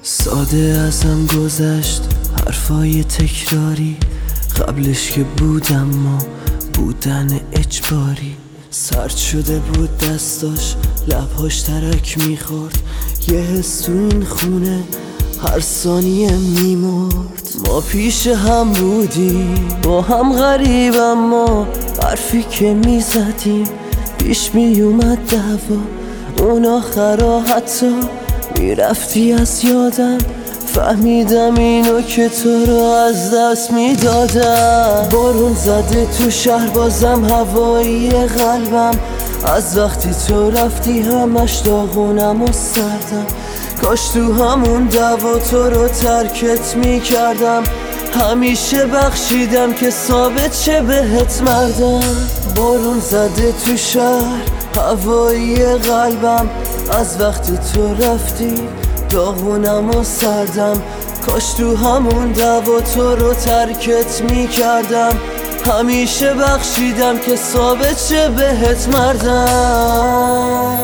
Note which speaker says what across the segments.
Speaker 1: ساده ازم گذشت حرفای تکراری، قبلش که بودم ما بودن اجباری. سرد شده بود دستاش، لبهاش ترک میخورد، یه حس تو این خونه هر ثانیه میمرد. ما پیش هم بودیم با هم غریب، اما حرفی که میزدیم پیش میومد دعوا. اون آخرا حتی میرفتی از یادم، فهمیدم اینو که تو رو از دست میدادم. بارون زده تو شهر بازم هوایی قلبم، از وقتی تو رفتی همش داغونم و سردم. کاش تو همون دعوا تو رو ترکت میکردم، همیشه بخشیدم که ثابت شه بهت مردم. بارون زده تو شهر هوایی قلبم، از وقتی تو رفتی داغونم و سردم. کاش تو همون دعوا تو رو ترکت میکردم، همیشه بخشیدم که ثابت شه بهت مردم.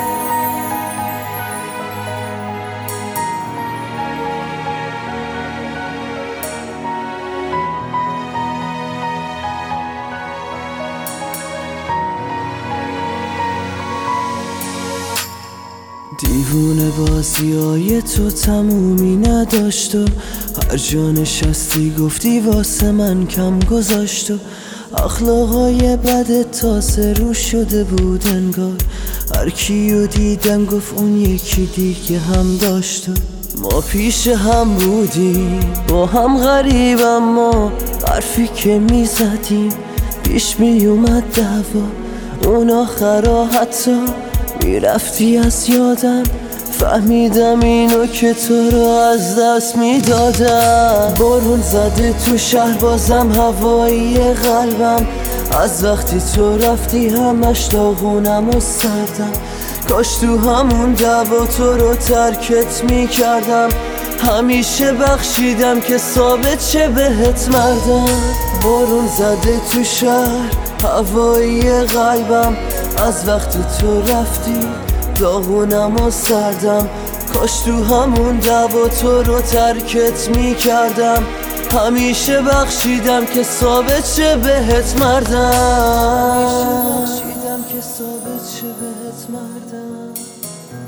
Speaker 1: دیوونه بازیای تو تمومی نداشت و هر جا نشستی گفتی واسه من کم گذاشت و اخلاقای بد تازه رو شده بود انگار. هر کیو دیدم گفت اون یکی دیگه هم داشت و ما پیش هم بودیم با هم غریب، اما حرفی که میزدیم پیش میومد دعوا. اون آخرا حتی میرفتی از یادم، فهمیدم اینو که تو رو از دست میدادم. بارون زده تو شهر بازم هوایی قلبم، از وقتی تو رفتی همش داغونم و سردم. کاش تو همون دعوا تو رو ترکت میکردم، همیشه بخشیدم که ثابت شه بهت مردم. بارون زده تو شهر هوایی قلبم، از وقتی تو رفتی داغونم و سردم. کاش تو همون دعوا تو رو ترکت میکردم، همیشه بخشیدم که ثابت شه بهت مردم.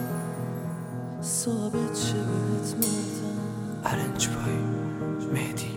Speaker 1: ثابت شه بهت مردم.
Speaker 2: ارنج بای مهدی.